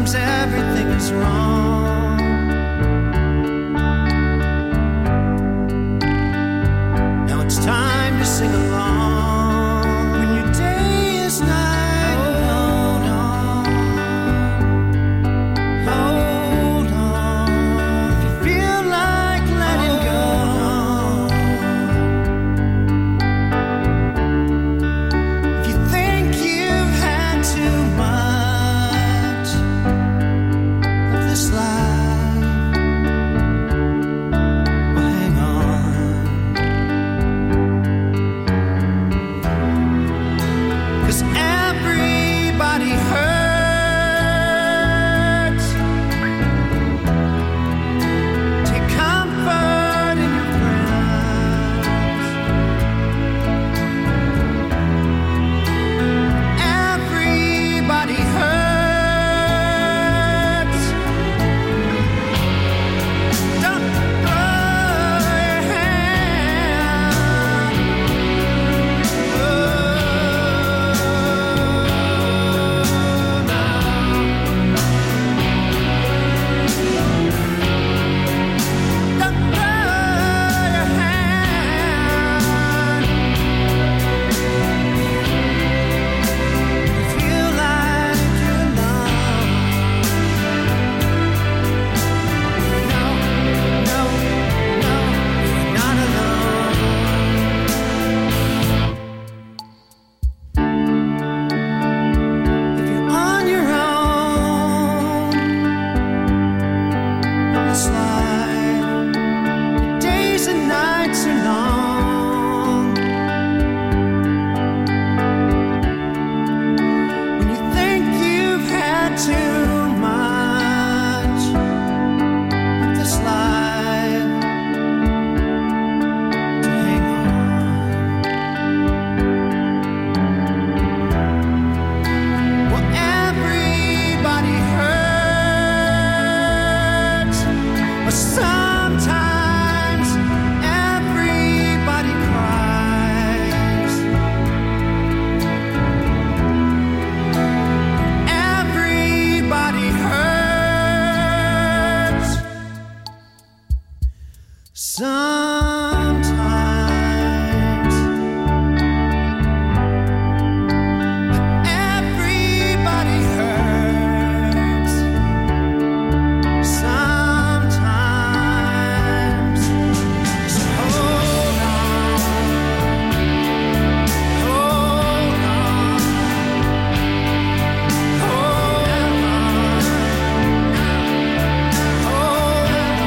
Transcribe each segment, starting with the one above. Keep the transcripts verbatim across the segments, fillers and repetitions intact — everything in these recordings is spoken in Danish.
sometimes everything is wrong. Now it's time to sing along. When your day is night, hold on, hold on. If you feel like letting go, if you think you've had too much of this life, well, hang on. 'Cause everybody hurts. Take comfort in your friends. Everybody hurts. Don't throw your hand. Oh, no. Don't throw your hand. Feel like you're alone. No, no, no, you're not alone. If you're on your own on this life, your days and nights are long. When you think you've had too much of this life, to hang on. Well, everybody hurts, but sometimes everybody cries. Everybody hurts sometimes. Everybody hurts sometimes. So hold on, hold on, hold on, hold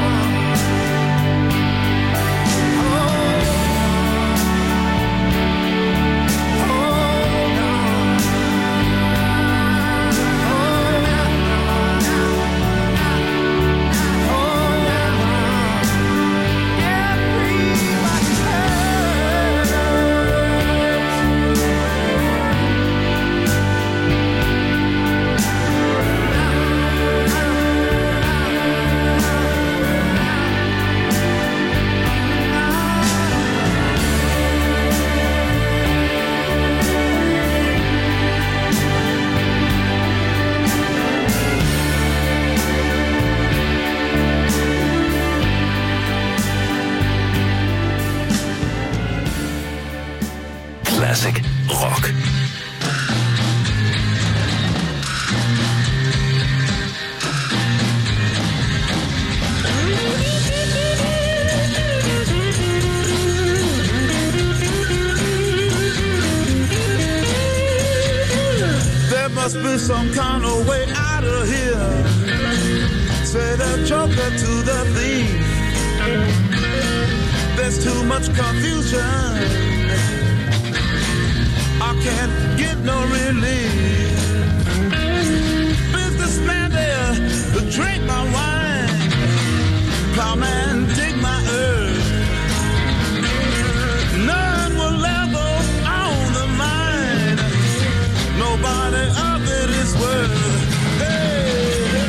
Classic rock. There must be some kind of way out of here. Say the joker to the thief. There's too much confusion. I can't get no relief. Businessman there, drink my wine. Plowman, dig my earth. None will level on the mine. Nobody of it is worth. Hey, hey.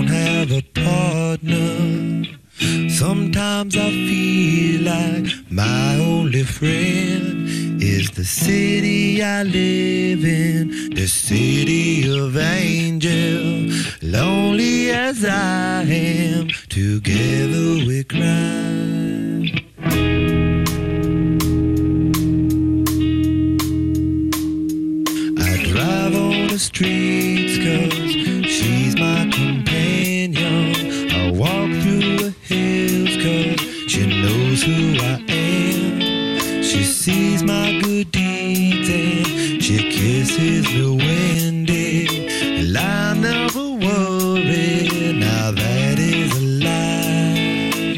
don't have a partner. Sometimes I feel like my only friend is the city I live in, the city of angels. Lonely as I am, together we cry. I drive on the streets 'cause she's my companion. I walk through the hills 'cause she knows who I am. She sees my good deeds and she kisses me windy. And I never worry, now that is a lie.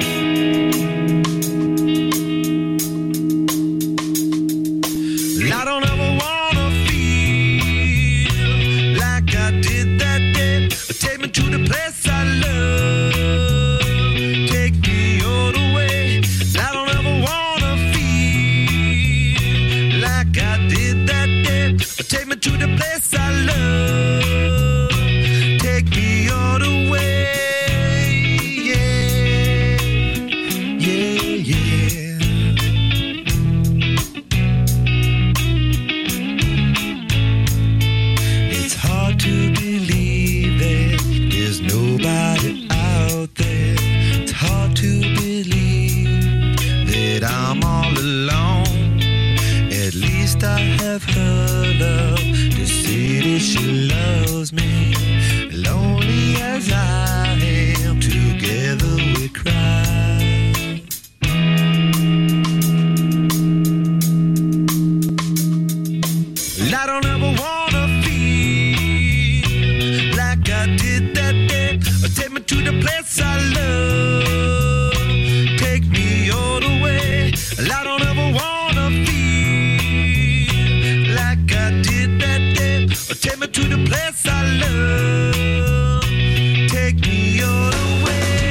I don't ever wanna feel like I did that day. Take me to the place I love. Take me all the way. I don't ever wanna feel like I did that day. Take me to the place I love. Take me all the way. Yeah, yeah, yeah. It's hard to believe that there's nobody out there. It's hard to believe that I'm all alone. At least I have her love to see that she loves me. Lonely as I am, together we cry. I don't ever wanna feel like I did that day. Take me to the place I love. Take me all the way. I don't ever wanna feel like I did that day. Take me to the place I love. Take me all the way.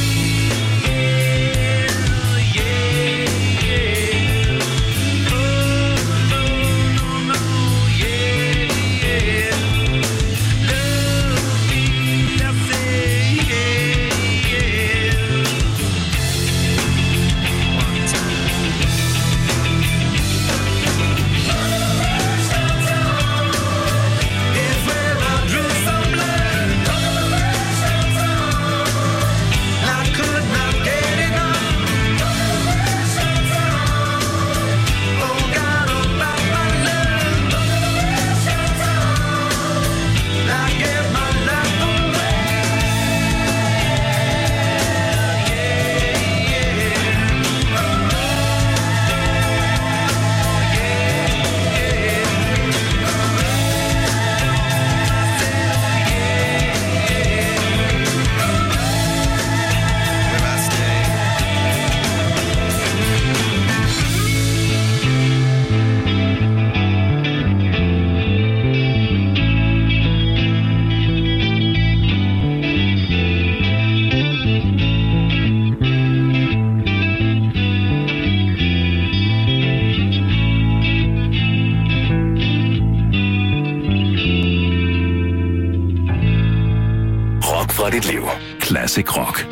Yeah, yeah, yeah. Oh, no, no, no, yeah, yeah. Love me, I say, yeah, yeah. One time. It's where I drew some blood. I could not get enough. Oh God, about my love. I give my life away. Where I stay. Rock fra dit liv. Classic Rock.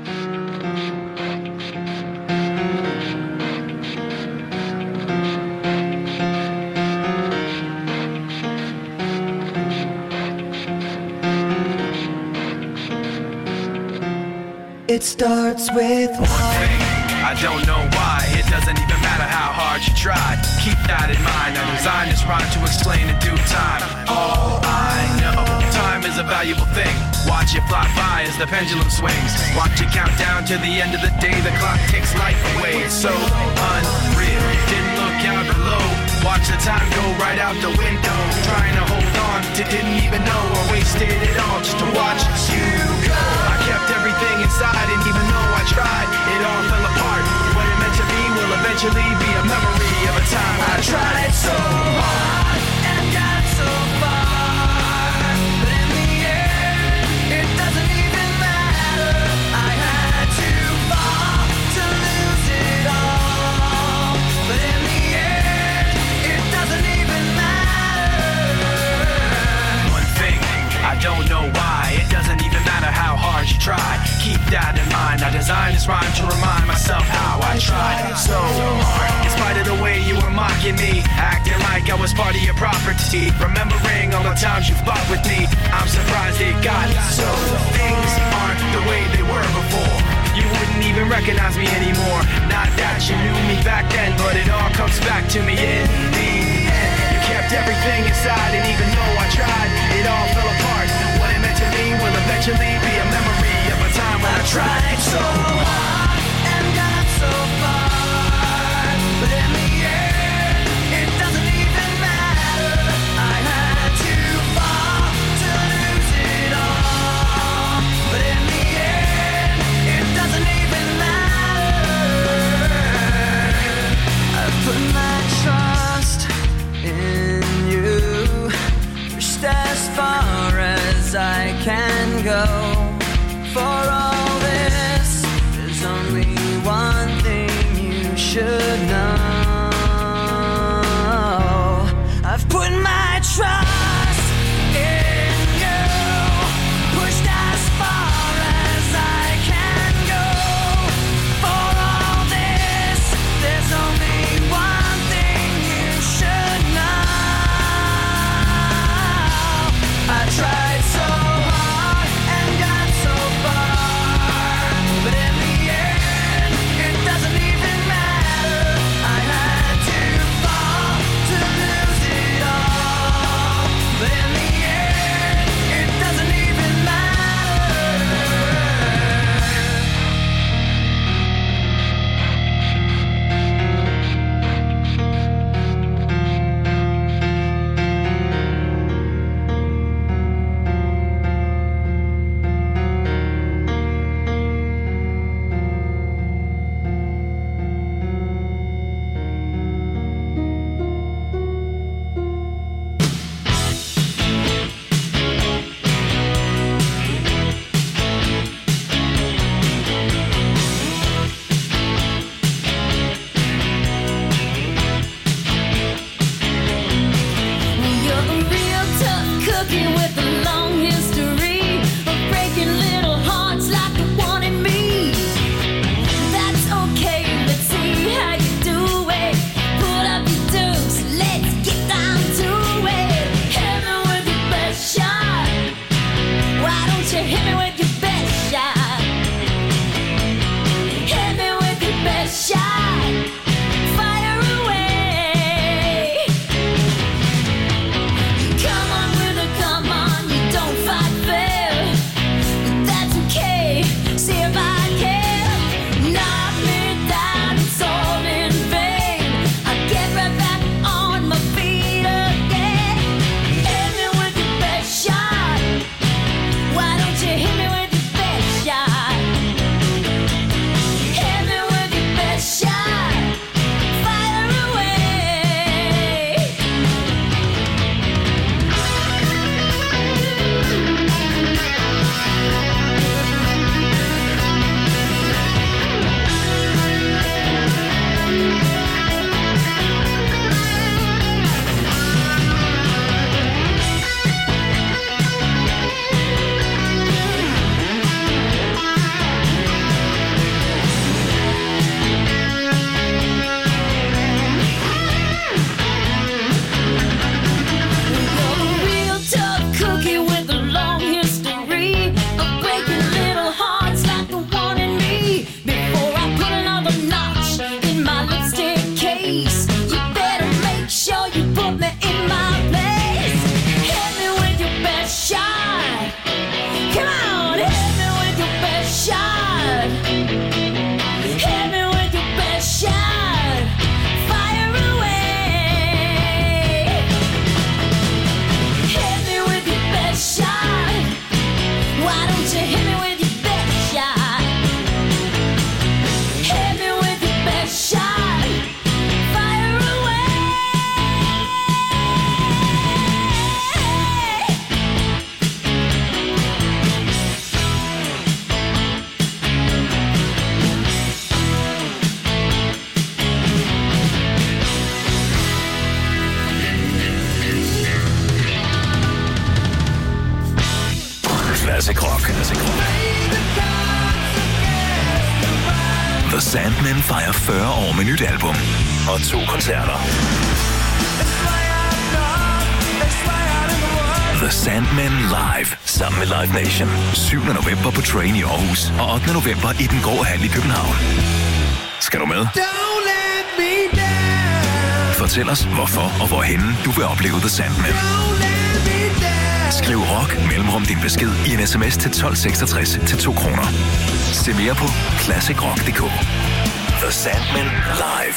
It starts with one. I don't know why, it doesn't even matter how hard you tried. Keep that in mind, I designed this rhyme to explain in due time. All I know, time is a valuable thing. Watch it fly by as the pendulum swings. Watch it count down to the end of the day. The clock takes life away, it's so unreal. Didn't look out below, watch the time go right out the window. Trying to hold on to didn't even know I wasted it all just to watch you go. I kept everything inside and even though I tried, it all fell apart. What it meant to be will eventually be a memory of a time I tried so hard and got so far. But in the end, it doesn't even matter. I had to fall to lose it all. But in the end, it doesn't even matter. One thing, I don't know why, it doesn't even matter that in mind. I designed this rhyme to remind myself how I tried so hard. In spite of the way you were mocking me, acting like I was part of your property, remembering all the times you fought with me. I'm surprised it got so. Things aren't the way they were before. You wouldn't even recognize me anymore. Not that you knew me back then, but it all comes back to me in the end. You kept everything inside, and even though I tried, it all fell apart. What it meant to me will eventually be a memory of a time when I tried so hard and got so far, but in the end, it doesn't even matter. I had to fall to lose it all, but in the end, it doesn't even matter. I've put my trust in you, pushed as far as I can go. For all this, there's only one thing you should know. I've put my trust in you, pushed as far as I can go. For all this, there's only one thing you should know. I tried so hard and got so far, but in the end, it doesn't even matter. I had to fall to lose it all, but in the end, it doesn't even matter. You're a real tough cookie with a long history of breaking little hearts like the one in me. That's okay, let's see how you do it. Pull up your dukes, let's get down to it. Hit me with your best shot. Why don't you hit me with your best shot? Hit me with your best shot. Fire away. Come on with a come on, you don't fight fair, but that's okay. See if I can knock me down, it's all in vain. I get right back on my feet again. Hit me with your best shot. Why don't you hit me with your best shot? Hit me with your best shot. Fire away. You're a real tough cookie with a long history of breaking little hearts like the one in me. Before I put another notch in my lipstick case, you better make sure you put me in my place. Hit me with your best shot. Come on, hit me with your best shot. Hit me with your best shot. Fire away. Hit me with your best shot. Why don't you hit me with your best shot? Hit me with your best shot. Fire away. Classic rock. Classic rock. Play the cards The Sandmen fejrer fyrre år med nyt album og to koncerter. The Sandmen Live sammen med Live Nation. syvende november på Train i Aarhus og ottende november i Den Grå Hal i København. Skal du med? Don't let me down. Fortæl os, hvorfor og hvorhenne du vil opleve The Sandmen. Don't let me down. Skriv rock mellemrum din besked i en sms til tolv seksogtres til to kroner. Se mere på classic rock punktum d k. The Sandmen Live.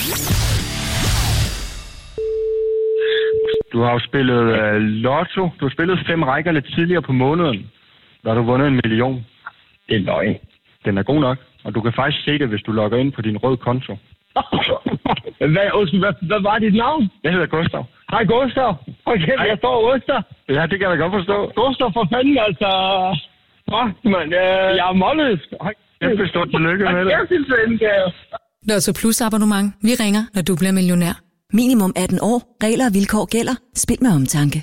Du har jo spillet uh, lotto. Du har spillet fem rækker lidt tidligere på måneden. Der har du vundet en million. Det er løgn. Den er god nok. Og du kan faktisk se det, hvis du logger ind på din røde konto. hvad, hvad, hvad var dit navn? Jeg hedder Gustav. Hej Gustav. Okay, Hej. Jeg står Gustav. Ja, det kan jeg godt forstå. Gustav, for fanden, altså. Fuck, mand. Øh, jeg er målløs. Jeg forstår tillykke med det. Jeg synes, det er Lotto Plus abonnement. Vi ringer, når du bliver millionær. Minimum atten år. Regler og vilkår gælder. Spil med omtanke.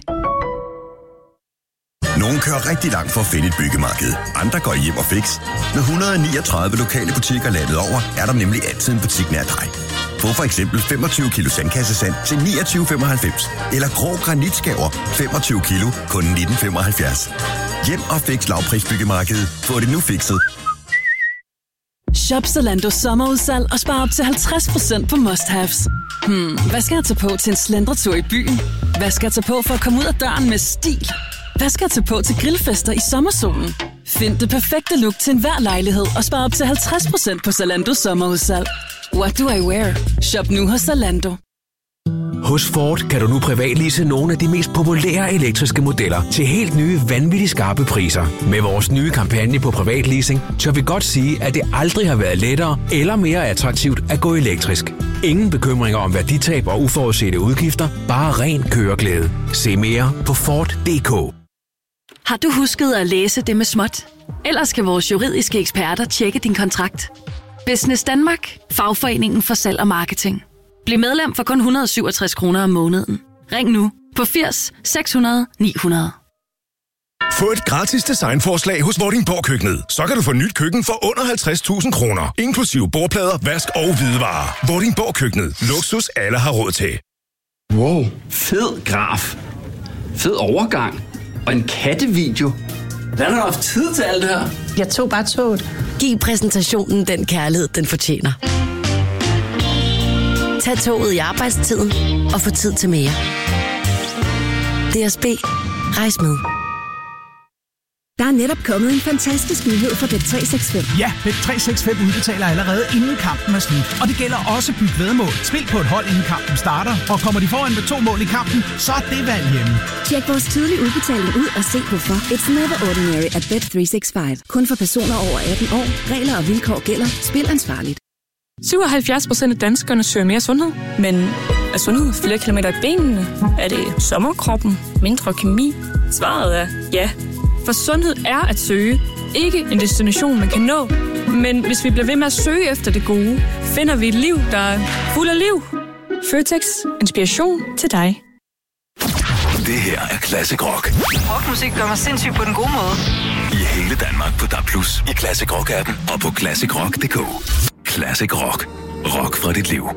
Nogle kører rigtig langt for at finde et byggemarked. Andre går hjem og fix. Med et hundrede og niogtredive lokale butikker landet over, er der nemlig altid en butik nær dig. Få for eksempel femogtyve kilo sandkassesand til niogtyve femoghalvfems. Eller grå granitskaver femogtyve kilo kun nitten femoghalvfjerds. Hjem og fix lavprisbyggemarkedet. Få det nu fikset. Shop Zalando sommerudsalg og spar op til halvtreds procent på must-haves. Hmm, hvad skal jeg tage på til en slendretur i byen? Hvad skal jeg tage på for at komme ud af døren med stil? Hvad skal jeg tage på til grillfester i sommersolen? Find det perfekte look til enhver lejlighed og spar op til halvtreds procent på Zalando sommerudsalg. What do I wear? Shop nu hos Zalando. Hos Ford kan du nu privatlease nogle af de mest populære elektriske modeller til helt nye, vanvittigt skarpe priser. Med vores nye kampagne på privatleasing, tør vi godt sige, at det aldrig har været lettere eller mere attraktivt at gå elektrisk. Ingen bekymringer om værditab og uforudsete udgifter, bare ren køreglæde. Se mere på Ford punktum d k. Har du husket at læse det med småt? Ellers skal vores juridiske eksperter tjekke din kontrakt. Business Danmark, fagforeningen for salg og marketing. Bliv medlem for kun et hundrede og syvogtres kroner om måneden. Ring nu på firs seks hundrede ni hundrede. Få et gratis designforslag hos Vordingborg Køkkenet. Så kan du få nyt køkken for under halvtreds tusind kroner. Inklusive bordplader, vask og hvidevarer. Vordingborg Køkkenet. Luksus alle har råd til. Wow, fed graf. Fed overgang. Og en kattevideo. Hvordan har du haft tid til alt det her? Jeg tog bare toget. Giv præsentationen den kærlighed, den fortjener. Tag toget i arbejdstiden og få tid til mere. D S B. Rejs med. Der er netop kommet en fantastisk nyhed for Bet tre seks fem. Ja, Bet tre seks fem udbetaler allerede inden kampen er slut. Og det gælder også byt væddemål. Spil på et hold inden kampen starter. Og kommer de foran med to mål i kampen, så er det valg hjemme. Tjek vores tidlige udbetaling ud og se hvorfor. It's never ordinary at Bet tre seks fem. Kun for personer over atten år. Regler og vilkår gælder. Spil ansvarligt. syvoghalvfjerds procent af danskerne søger mere sundhed. Men er sundhed flere kilometer i benene? Er det sommerkroppen? Mindre kemi? Svaret er ja. For sundhed er at søge. Ikke en destination, man kan nå. Men hvis vi bliver ved med at søge efter det gode, finder vi et liv, der er fuld af liv. Føtex. Inspiration til dig. Det her er Classic Rock. Rockmusik gør mig sindssygt på den gode måde. I hele Danmark på D A B plus, i Classic Rock-appen og på classic rock punktum d k. Classic Rock. Rock fra dit liv.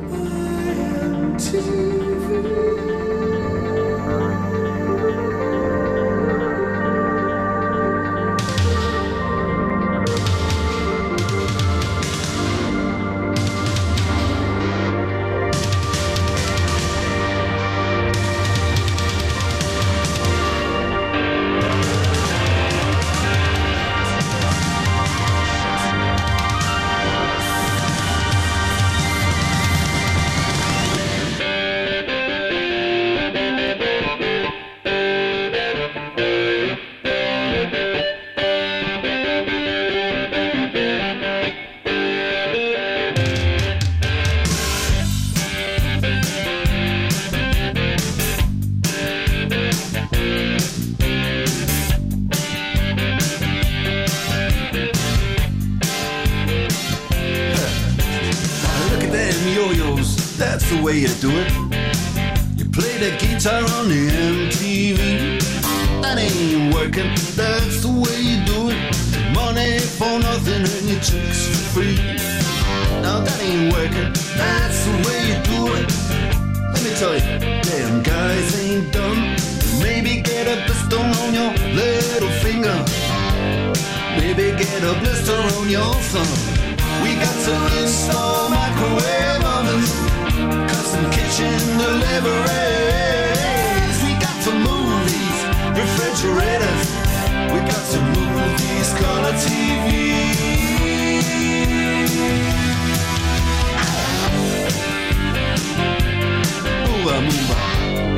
That's the way you do it. You play the guitar on the M T V. That ain't working. That's the way you do it. Money for nothing and your chicks for free. That's the way you do it. Let me tell you, damn guys ain't dumb. Maybe get a blister on your little finger. Maybe get a blister on your thumb. We got to install microwave ovens, custom kitchen deliveries. We got to move these refrigerators. We got to move these color T Vs. Move on, move on.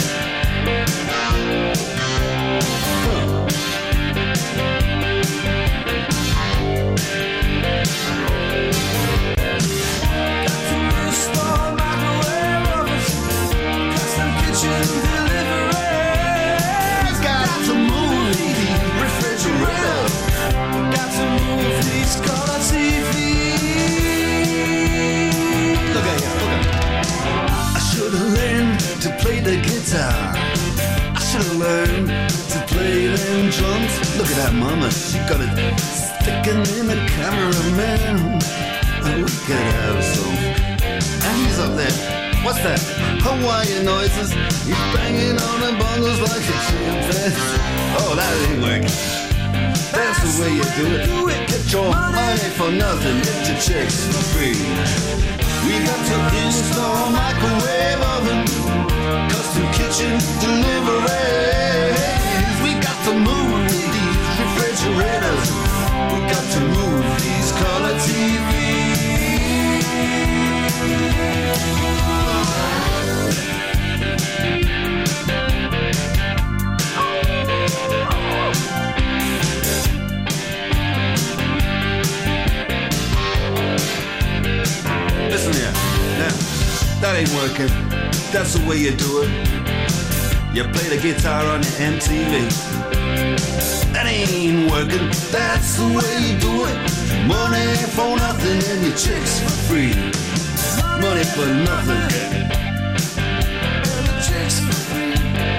The guitar, I should have learned to play them drums. Look at that mama, she got it sticking in the cameraman. Oh, we could have some. And he's up there, what's that? Hawaiian noises. He's banging on the bongos like a chimpanzee. Oh, that ain't working. That's the way you do it. Get your money for nothing, get your chicks for free. We got to install microwave oven, custom kitchen deliveries. We got to move these refrigerators. We got to move these color T Listen here, now, that ain't working. That's the way you do it. You play the guitar on the M T V. That ain't working. That's the way you do it. Money for nothing and your chicks for free. Money for nothing. Chicks for free.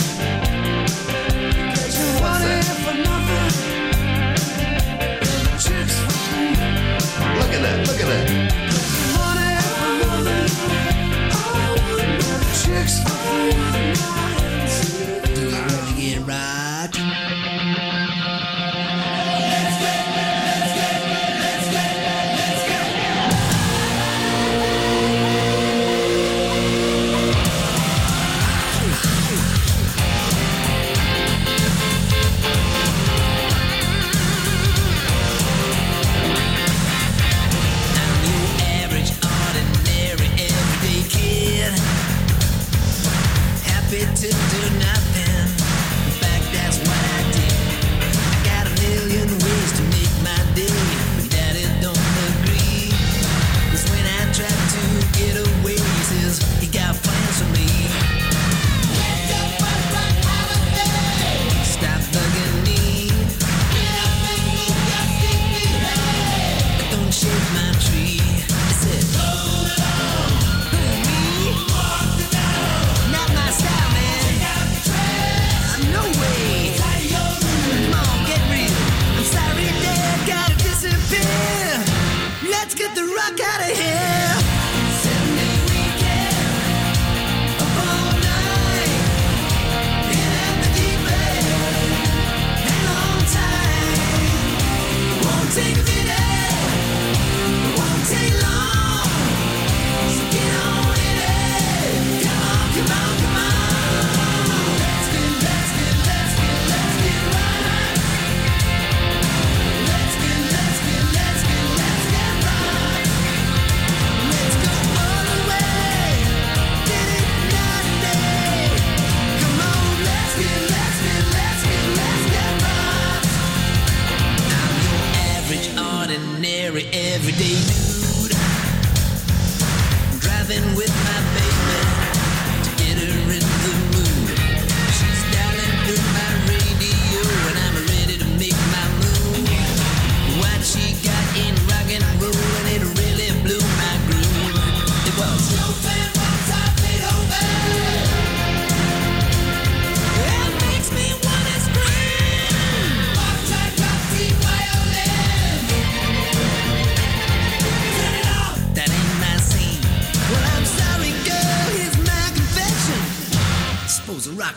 Money for nothing. Chicks for free. Look at that. Look at that. Money for nothing. Chicks for free. Do you really get it right? Let's get, let's get, let's get, let's get.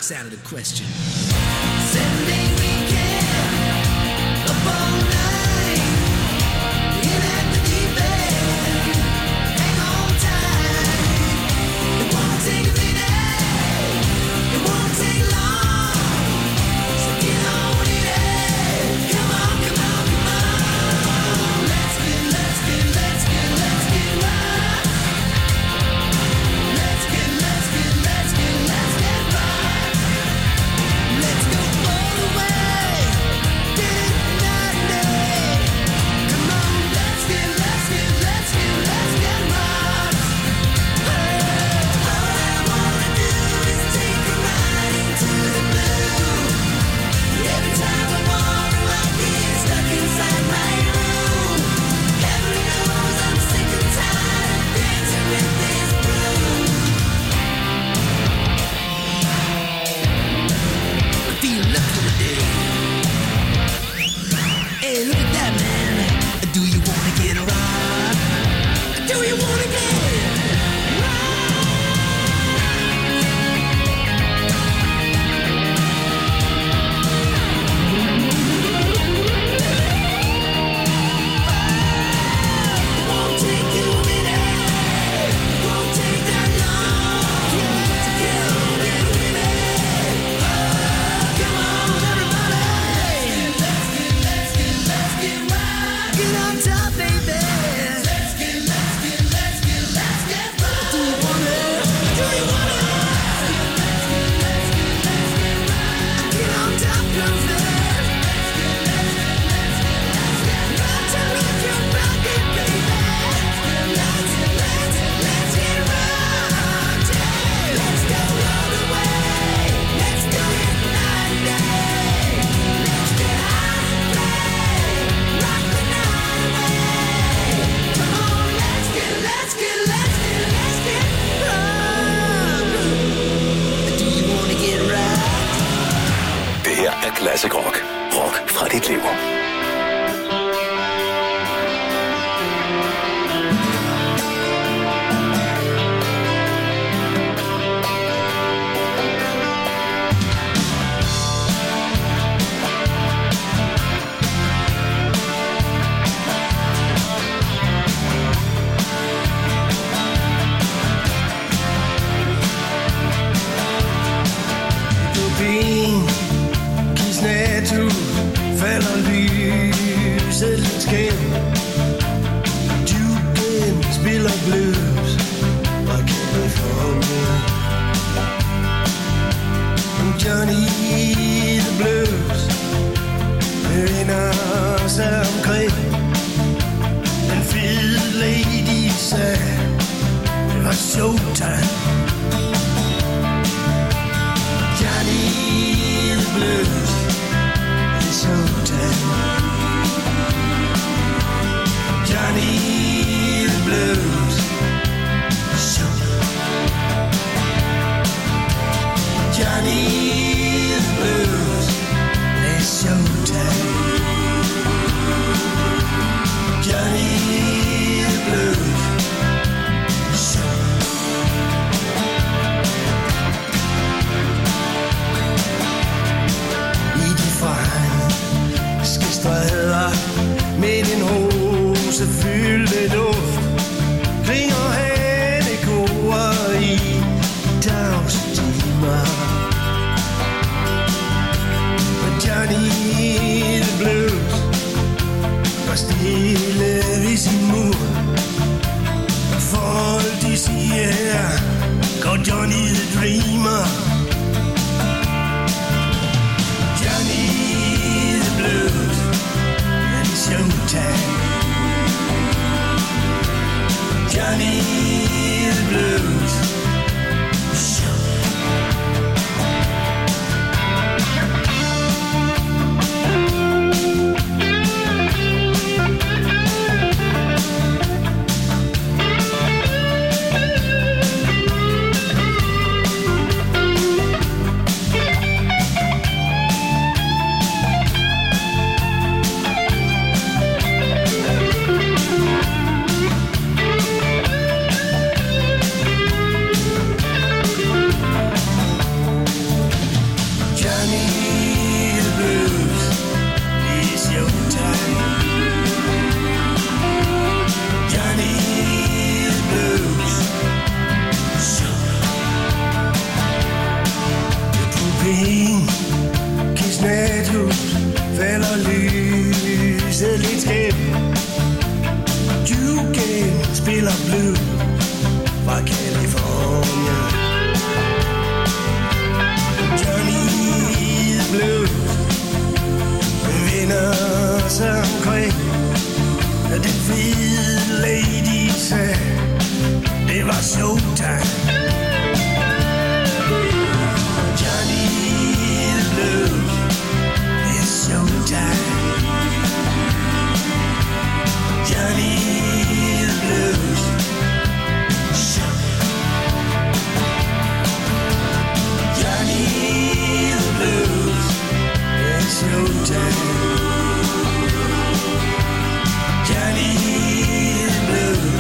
box out of the question. Sunday weekend, up all night, in at the deep end, hang on tight. It won't take a minute, it won't take long, so get on in it. Come on, come on, come on. Let's get, let's get, let's get, let's get right. Let's get, let's get, let's get, let's get right. Let's go all the way, get it night and day. Come on, let's get, let's get, let's get, let's get right. All I wanna do is take a ride into the blue. Every time I wanna, I get stuck inside my room. Heaven knows I'm sick and tired of dancing with this broom. I feel lucky today. Hey, look at that, man. Do you wanna get right? Do you wanna get Won't take you a minute, won't take that long to get on in with it. Come on, everybody. Let's get, let's get, let's get right. Get on top, baby. Let's get, let's get, let's get, let's get right. Do you wanna? Do you wanna? Let's get, let's get, let's get right. Get on top, girlfriend. Let's get, let's get, let's get, let's get right. To rock your body, baby. Let's get, let's get, let's get right. Yeah. Let's go all the way. Let's do it night and day. Let's get out and play. Rock the night away. Come on, let's get, let's get, let's get, let's get right. Do you wanna get right? Det her er Classic Rock. Rock fra dit liv. Ben, kisnatu, falder lyset lidt skæv. Duken spiller blues, og kæmper for mig. Johnny the Blues vender sig omkring. Den fede lady sagde, det var showtime. Johnny the Blues, it's showtime. Johnny the Blues, show. Johnny the Blues, it's showtime. Johnny the Blues, show. I de franske stræder med din rose fyldte duft klinger han i koret i tavse timer. Og Johnny the Blues går stille ved sin mur. Og folk de siger her går Johnny the Dreamer. Johnny the Blues, and it's showtime. fra California. Johnny Blue vinder sig omkring. Den fede lady sagde, det var showtime. Johnny Blue, det er showtime. Johnny Blues. Johnny Blues. It's showtime. Johnny Blues.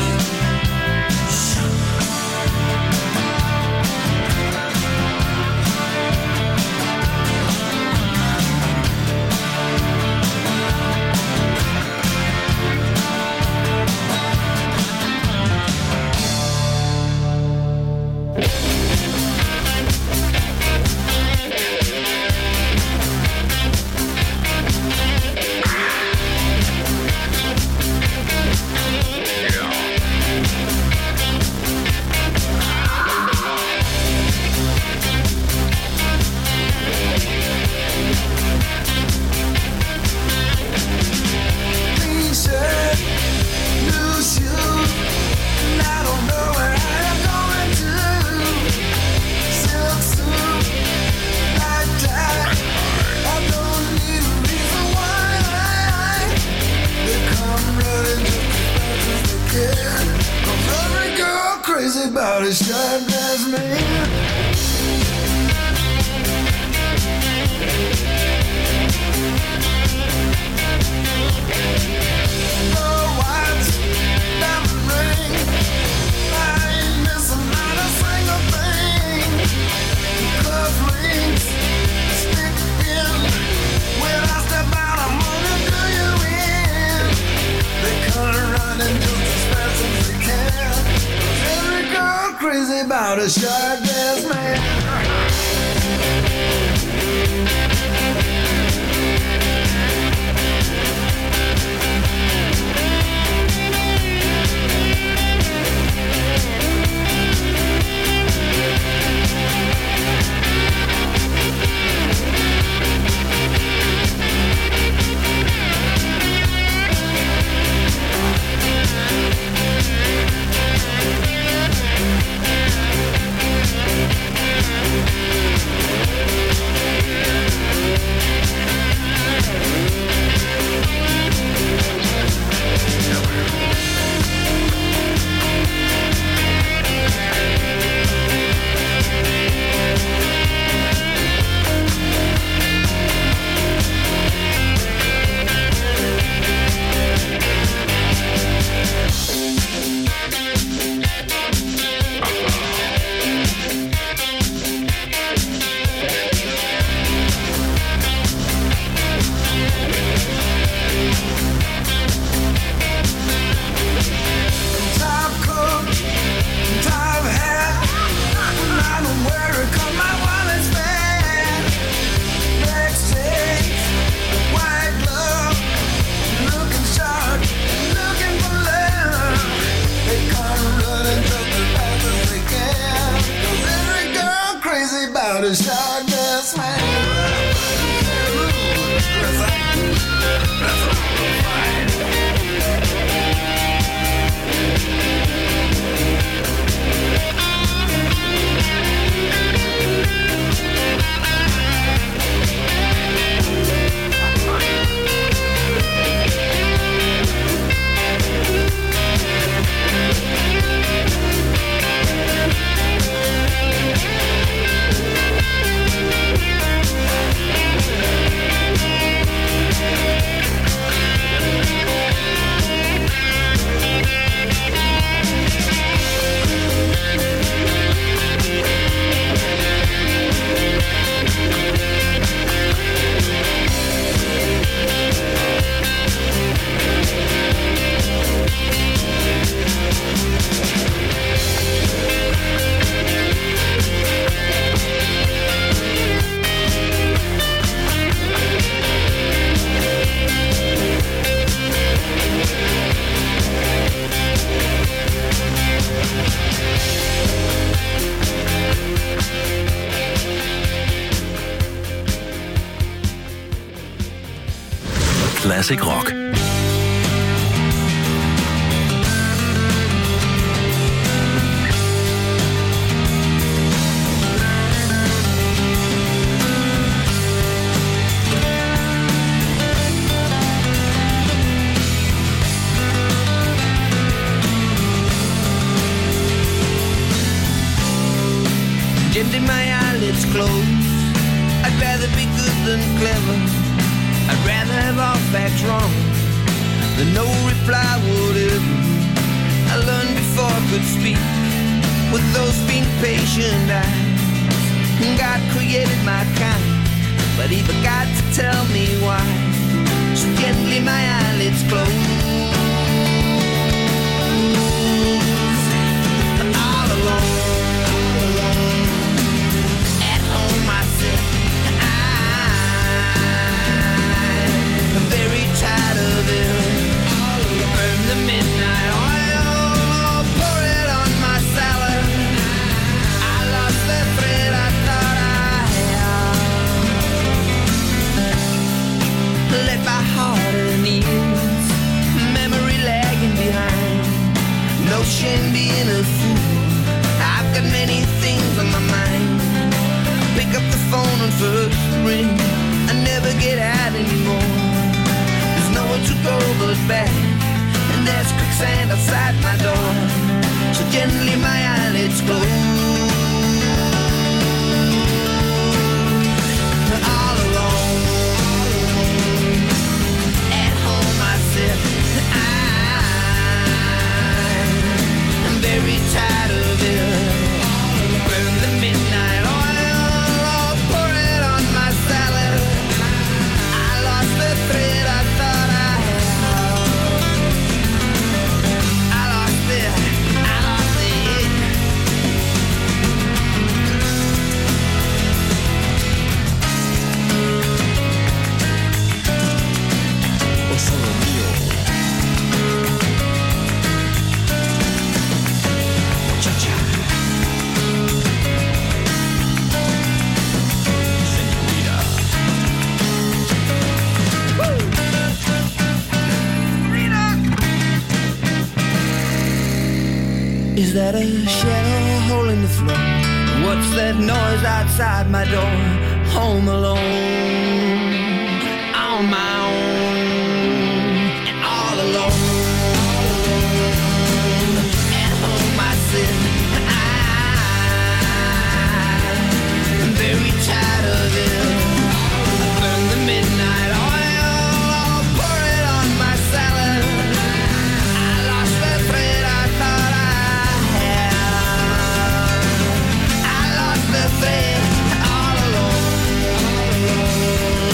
About as sharp as me. No watch, diamond ring. I ain't missing not a single thing. Cuff links stick in. When I step out, I'm gonna do you in. They come running just as fast as they can. Every girl crazy about a sharp-ass man. Classic Rock. Gently my eyelids close. I'd rather be good than clever. I'd rather have all facts wrong than no reply whatever. I learned before I could speak with those being patient eyes. God created my kind, but he forgot to tell me why. So gently my eyelids close. All alone. Very tired of it. Burn the midnight oil, pour it on my salad. I lost the thread I thought I had. Let my heart and ease, memory lagging behind. No shame being a fool. I've got many things on my mind. I pick up the phone and first ring. I never get out anymore. Nowhere to go but back, and there's quicksand outside my door. So gently my eyelids close. All alone, at home I sit. I'm very tired of it. Burn the midnight oil, pour it on my salad. I lost the thread I thought I Is that a shadow hole in the floor? What's that noise outside my door? Home alone, on my own, and all alone. At home I sit. I'm very tired of it. I burn the midnight oil, pour it on my salad. I lost the thread I thought I the thread all alone, all alone.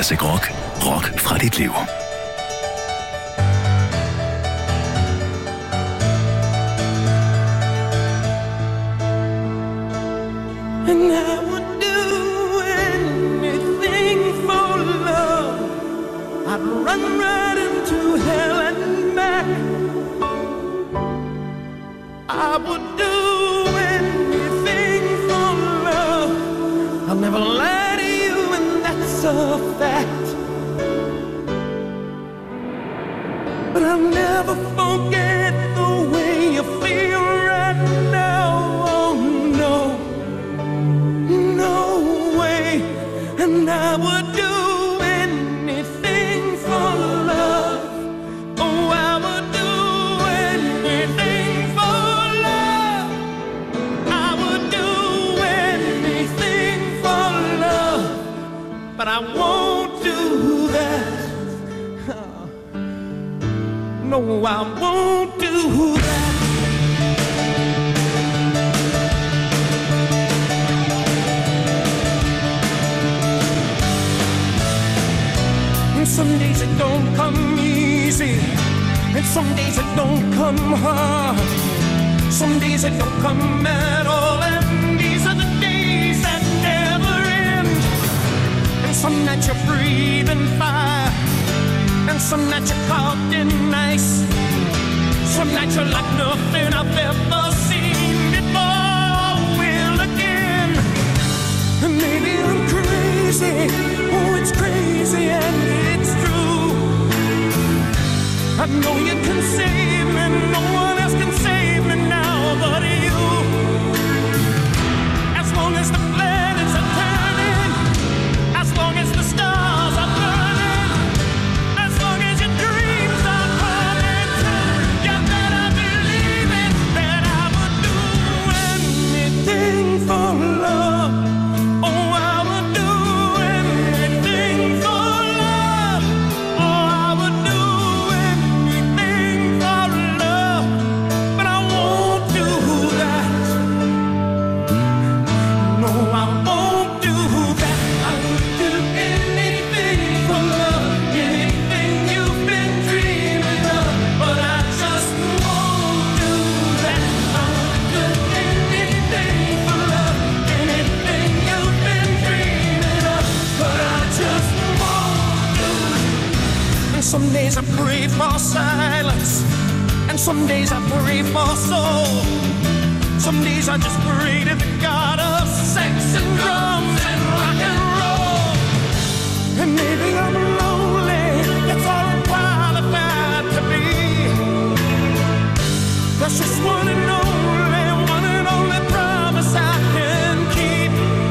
Classic Rock. Rock fra dit liv. And I would do anything for love. I'd run right into hell and back. I would do anything for love. I'll never lie to you, and that's a fact. But I'll never forget the way you feel right now. Oh no. No way, and I would do anything for love. Oh, I would do anything for love. I would do anything for love, but I won't do that. No, I won't do that. Some days it don't come easy, and some days it don't come hard. Some days it don't come at all, and these are the days that never end. And some nights you're breathing fire, and some nights you're caught in ice. Some nights you're like nothing I've ever seen before. Will again, and maybe I'm crazy. Oh, it's crazy and it's true. I know you can save me, no one else can save me now but you. As long as the planets are turning, as long as the stars are burning, as long as your dreams are coming true, you better believe it, that I would do anything for love. Oh, I would do anything for love. Oh, I would do anything for love, but I won't do that. No, I won't do that. I would do anything for love, anything you've been dreaming of, but I just won't do that. I would do anything for love, anything you've been dreaming of, but I just won't do it. And some days I pray for silence, and some days I pray for soul. Some days I just pray to the God of sex and drums and rock and roll. And maybe I'm lonely, that's all I'm qualified to be. That's just one and only, one and only promise I can keep.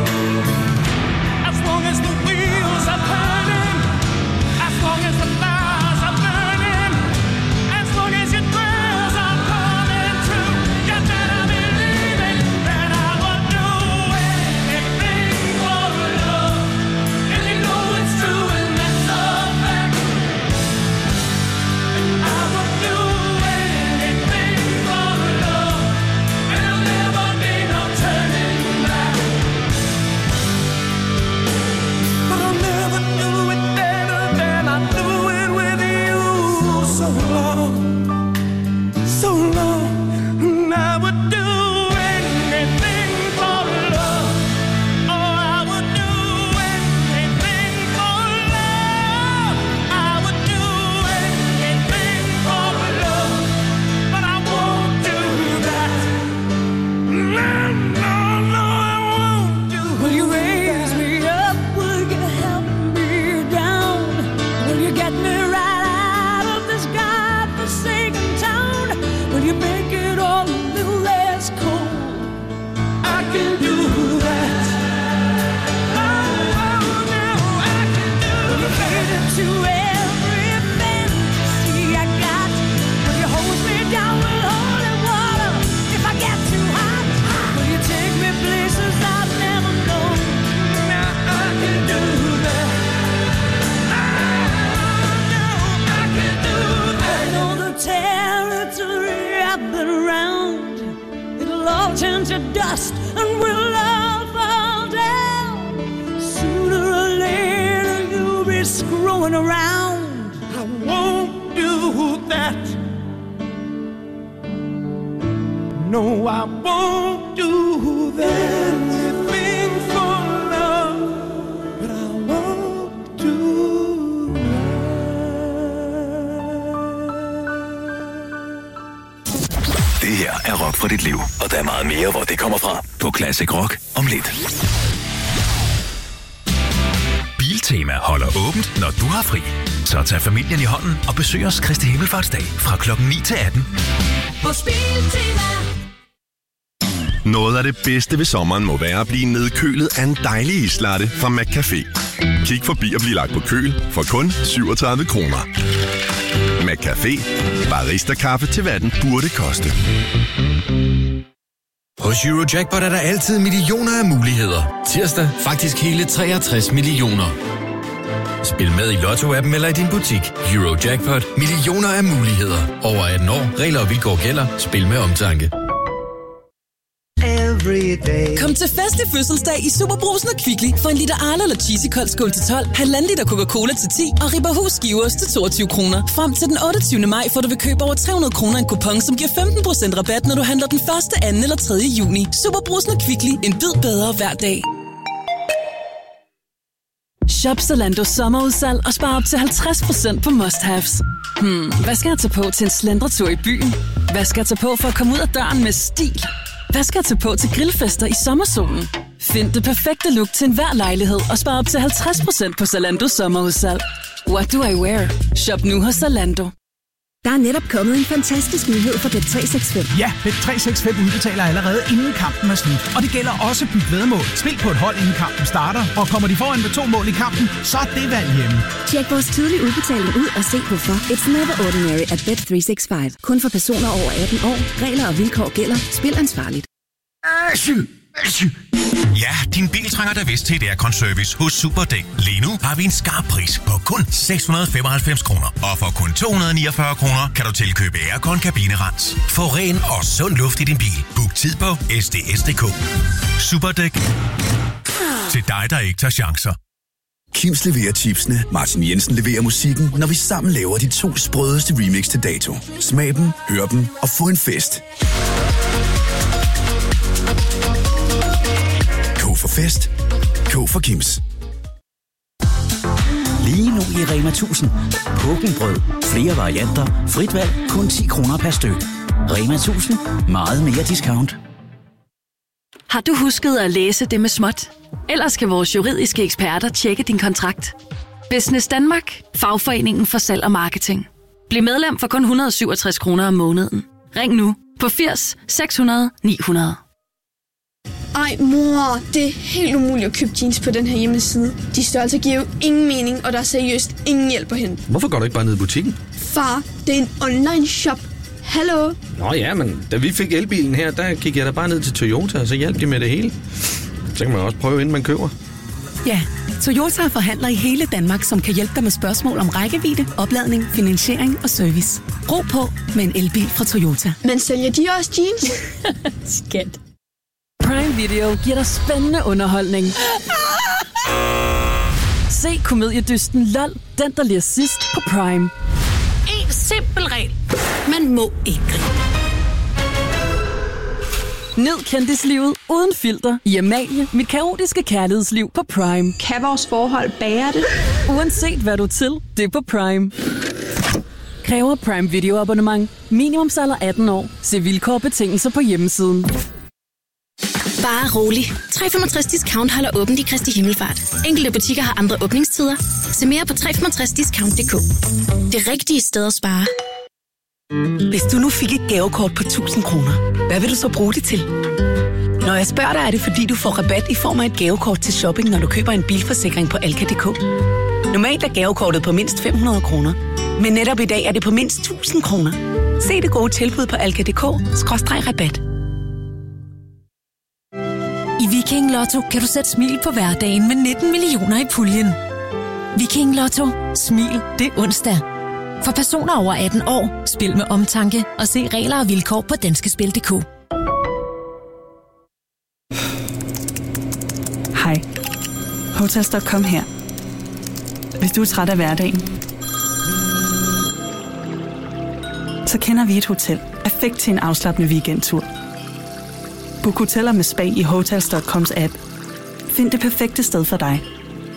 As long as the wheels are turning, as long as the fires are burning, as long as your prayers are coming true, you better believe it, that I will do going around. I won't do that. No, I won't do that. Anything for love, but I won't do that. Det her er Rock for dit liv, og der er meget mere, hvor det kommer fra på Classic Rock om lidt. Biltema holder åbent, når du har fri. Så tag familien i hånden og besøg os Kristi Himmelfartsdag fra klokken ni til atten. Hos Biltema. Noget af det bedste ved sommeren må være at blive nedkølet af en dejlig islatte fra McCafé. Kig forbi og bliv lagt på køl for kun syvogtredive kroner. McCafé. Barista-kaffe til hvad den burde koste. Hos Eurojackpot er der altid millioner af muligheder. Tirsdag faktisk hele treogtres millioner. Spil med i Lotto-appen eller i din butik. Eurojackpot. Millioner af muligheder. Over atten år. Regler og vilkår gælder. Spil med omtanke. Kom til fest i fødselsdag i Superbrugsen og Kvickly for en liter Arla eller Cheesy kold skål til tolv, halvanden liter Coca-Cola til ti og Ribberhus skiveost til toogtyve kroner. Frem til den otteogtyvende maj får du ved køb over tre hundrede kroner en kupon, som giver femten procent rabat, når du handler den første, anden eller tredje juni. Superbrugsen og Kvickly. En bid bedre hver dag. Shop Zalandos sommerudsalg og spar op til halvtreds procent på must-haves. Hmm, hvad skal jeg tage på til en slendretur i byen? Hvad skal jeg tage på for at komme ud af døren med stil? Hvad skal jeg tage på til grillfester i sommersolen? Find det perfekte look til enhver lejlighed og spar op til halvtreds procent på Zalandos sommerudsalg. What do I wear? Shop nu hos Zalando. Der er netop kommet en fantastisk nyhed for Bet tre seks fem. Ja, Bet tre seks fem udbetaler allerede inden kampen er slut. Og det gælder også byt væddemål. Spil på et hold inden kampen starter, og kommer de foran med to mål i kampen, så er det valg hjemme. Tjek vores tidlige udbetaling ud og se hvorfor. It's never ordinary at Bet tre seks fem. Kun for personer over atten år. Regler og vilkår gælder. Spil ansvarligt. Ja, din bil trænger da vist til et aircon-service hos Superdæk. Lige nu har vi en skarp pris på kun seks hundrede og femoghalvfems kroner. Og for kun to hundrede og niogfyrre kroner kan du tilkøbe aircon-kabinerens. Få ren og sund luft i din bil. Book tid på S D S punktum D K. Superdæk. Til dig, der ikke tager chancer. Kims leverer chipsene, Martin Jensen leverer musikken, når vi sammen laver de to sprødeste remix til dato. Smag dem, hør dem og få en fest. K for fest. K for Kims. Lige nu i Rema tusind. Pukkelbrød. Flere varianter. Frit valg. Kun ti kroner per styk. Rema tusind. Meget mere discount. Har du husket at læse det med småt? Ellers skal vores juridiske eksperter tjekke din kontrakt. Business Danmark. Fagforeningen for salg og marketing. Bliv medlem for kun et hundrede og syvogtres kroner om måneden. Ring nu på firs seks hundrede ni hundrede. Ej, mor, det er helt umuligt at købe jeans på den her hjemmeside. De størrelser giver jo ingen mening, og der er seriøst ingen hjælp at hente. Hvorfor går du ikke bare ned i butikken? Far, det er en online shop. Hallo? Nå ja, men da vi fik elbilen her, der gik jeg da bare ned til Toyota, og så hjalp de med det hele. Så kan man også prøve, inden man køber. Ja, Toyota er forhandler i hele Danmark, som kan hjælpe dig med spørgsmål om rækkevidde, opladning, finansiering og service. Ro på med en elbil fra Toyota. Men sælger de også jeans? Skat. Prime Video giver dig spændende underholdning. Se komediedysten LOL, den der ler sidst på Prime. En simpel regel. Man må ikke grine. Nyd kendislivet uden filter i Amalie, mit kaotiske kærlighedsliv på Prime. Kan vores forhold bære det? Uanset hvad du er til, det er på Prime. Kræver Prime Video abonnement. Minimumsalder atten år. Se vilkår og betingelser på hjemmesiden. Bare rolig. tre femogtres discount holder åbent i Kristi Himmelfart. Enkelte butikker har andre åbningstider. Se mere på tre femogtres discount punktum d k. Det rigtige sted at spare. Hvis du nu fik et gavekort på tusind kroner, hvad vil du så bruge det til? Når jeg spørger dig, er det fordi, du får rabat i form af et gavekort til shopping, når du køber en bilforsikring på Alka punktum d k. Normalt er gavekortet på mindst fem hundrede kroner, men netop i dag er det på mindst tusind kroner. Se det gode tilbud på alka punktum d k skråstreg rabat. I Viking Lotto kan du sætte smil på hverdagen med nitten millioner i puljen. Viking Lotto. Smil det er onsdag. For personer over atten år, spil med omtanke og se regler og vilkår på danskespil punktum d k. Hej. Hotels punktum com her. Hvis du er træt af hverdagen, så kender vi et hotel. Perfekt til en afslappende weekendtur. Book hoteller med spa i hotels punktum coms app. Find det perfekte sted for dig.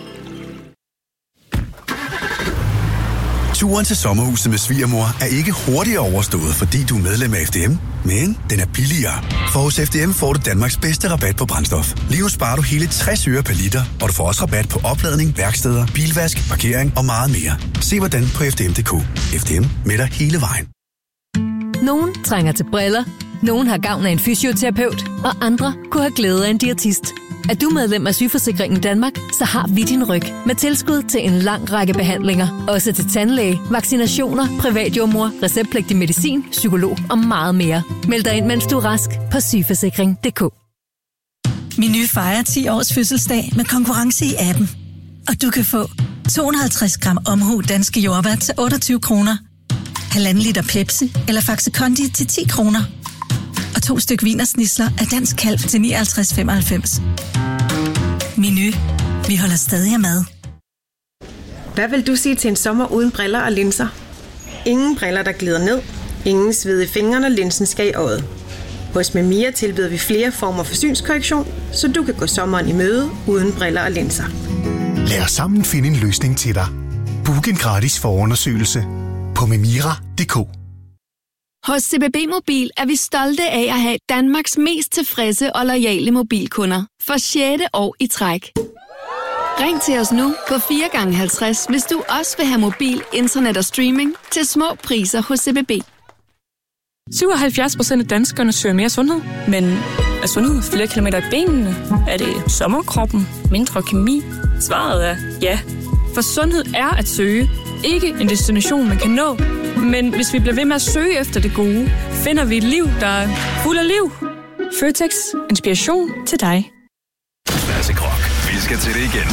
Turen til sommerhuset med svigermor er ikke hurtigere overstået, fordi du er medlem af F D M, men den er billigere. For hos F D M får du Danmarks bedste rabat på brændstof. Lige nu sparer du hele tres øre per liter, og du får også rabat på opladning, værksteder, bilvask, parkering og meget mere. Se hvordan på f d m punktum d k. F D M med dig hele vejen. Nogen trænger til briller, nogen har gavn af en fysioterapeut, og andre kunne have glæde af en diætist. Er du medlem af Sygeforsikringen Danmark, så har vi din ryg med tilskud til en lang række behandlinger. Også til tandlæge, vaccinationer, privatjordmor, receptpligtig medicin, psykolog og meget mere. Meld dig ind, mens du er rask på sygeforsikring punktum d k. Meny fejrer ti års fødselsdag med konkurrence i appen. Og du kan få to hundrede og halvtreds gram omhu danske jordbær til otteogtyve kroner, halvanden liter Pepsi eller Faxe Kondi til ti kroner, og to styk wienersnitsler af Dansk Kalv til nioghalvtreds femoghalvfems. Meny. Vi holder stadig af mad. Hvad vil du sige til en sommer uden briller og linser? Ingen briller, der glider ned. Ingen sved i fingrene, og linsen skal i øjet. Hos Memia tilbyder vi flere former for synskorrektion, så du kan gå sommeren i møde uden briller og linser. Lad os sammen finde en løsning til dig. Book en gratis forundersøgelse på memira punktum d k. Hos C B B Mobil er vi stolte af at have Danmarks mest tilfredse og loyale mobilkunder for sjette år i træk. Ring til os nu på fire gange halvtreds, hvis du også vil have mobil, internet og streaming til små priser hos C B B. syvoghalvfjerds procent af danskerne søger mere sundhed, men er sundhed flere kilometer i benene? Er det sommerkroppen? Mindre kemi? Svaret er ja. For sundhed er at søge. Ikke en destination, man kan nå. Men hvis vi bliver ved med at søge efter det gode, finder vi et liv, der er fuld af liv. Føtex. Inspiration til dig. Classic Rock. Vi skal til det igen.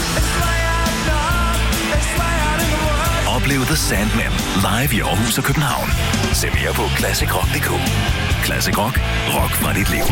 Oplev The Sandman live i Aarhus og København. Se mere på classic rock punktum d k. Classic Rock. Rock fra dit liv.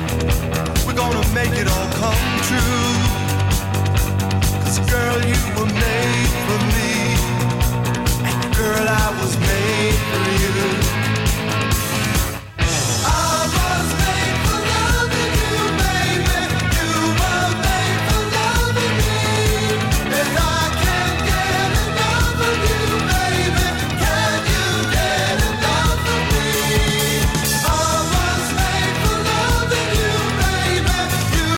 Make it all come true. 'Cause girl, you were